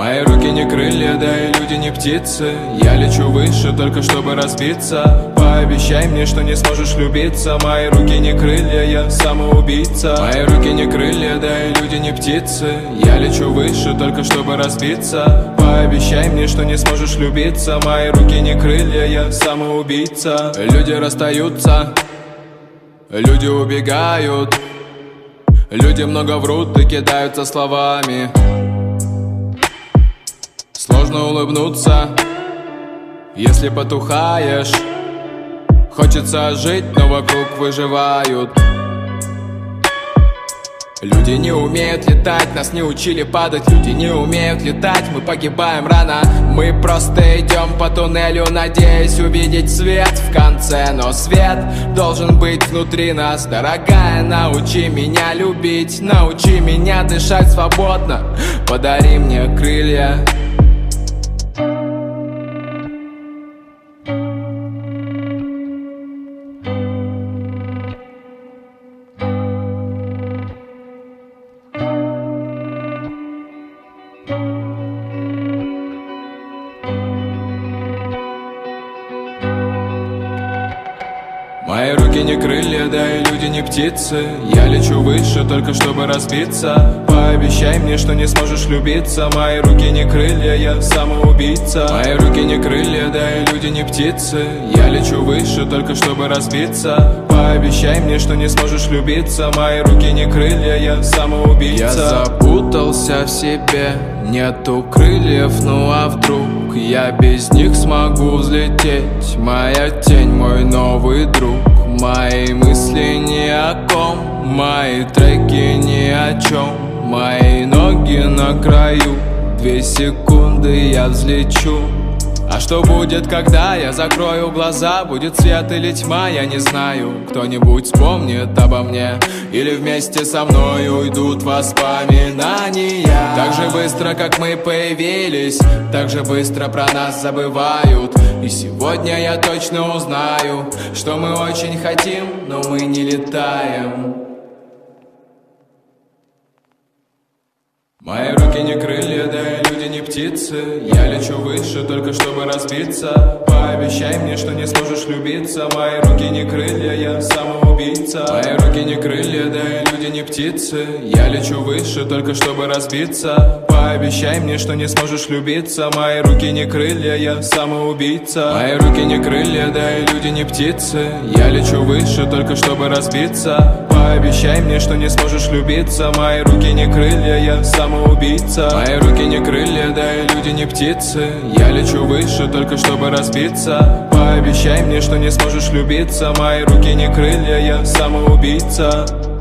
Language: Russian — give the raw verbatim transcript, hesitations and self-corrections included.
Мои руки не крылья, да и люди не птицы. Я лечу выше, только чтобы разбиться. Пообещай мне, что не сможешь любиться. Мои руки не крылья, я самоубийца. Мои руки не крылья, да и люди не птицы. Я лечу выше, только чтобы разбиться. Пообещай мне, что не сможешь любиться. Мои руки не крылья, я самоубийца. Люди расстаются, люди убегают, люди много врут и кидаются словами. Сложно улыбнуться, если потухаешь. Хочется жить, но вокруг выживают. Люди не умеют летать, нас не учили падать. Люди не умеют летать, мы погибаем рано. Мы просто идем по туннелю, надеясь увидеть свет в конце. Но свет должен быть внутри нас. Дорогая, научи меня любить, научи меня дышать свободно. Подари мне крылья. Мои руки не крылья, да и люди не птицы. Я лечу выше, только чтобы разбиться. Пообещай мне, что не сможешь любиться. Мои руки не крылья, я самоубийца. Мои руки не крылья, да и люди не птицы. Я лечу выше, только чтобы разбиться. Пообещай мне, что не сможешь любиться. Мои руки не крылья, я самоубийца. Я запутался в себе, нету крыльев, ну а вдруг я без них смогу взлететь? Моя тень, мой новый друг. Мои мысли ни о ком, мои треки ни о чем. Мои ноги на краю, две секунды я взлечу. А что будет, когда я закрою глаза? Будет свет или тьма, я не знаю. Кто-нибудь вспомнит обо мне, или вместе со мной уйдут воспоминания. Так же быстро, как мы появились, так же быстро про нас забывают. И сегодня я точно узнаю, что мы очень хотим, но мы не летаем. Мои руки не крылья, да и люди не птицы. Я лечу выше, только чтобы разбиться. Пообещай мне, что не сможешь любиться. Мои руки не крылья, я самоубийца. Мои руки не крылья, да и люди не птицы. Я лечу выше, только чтобы разбиться. Пообещай мне, что не сможешь любиться. Мои руки не крылья, я самоубийца. Мои руки не крылья, да и люди не птицы. Я лечу выше, только чтобы разбиться. Пообещай мне, что не сможешь любиться. Мои руки не крылья, я самоубийца. Мои руки не крылья, да и люди не птицы. Я лечу выше, только чтобы разбиться. Пообещай мне, что не сможешь любиться. Мои руки не крылья, я самоубийца.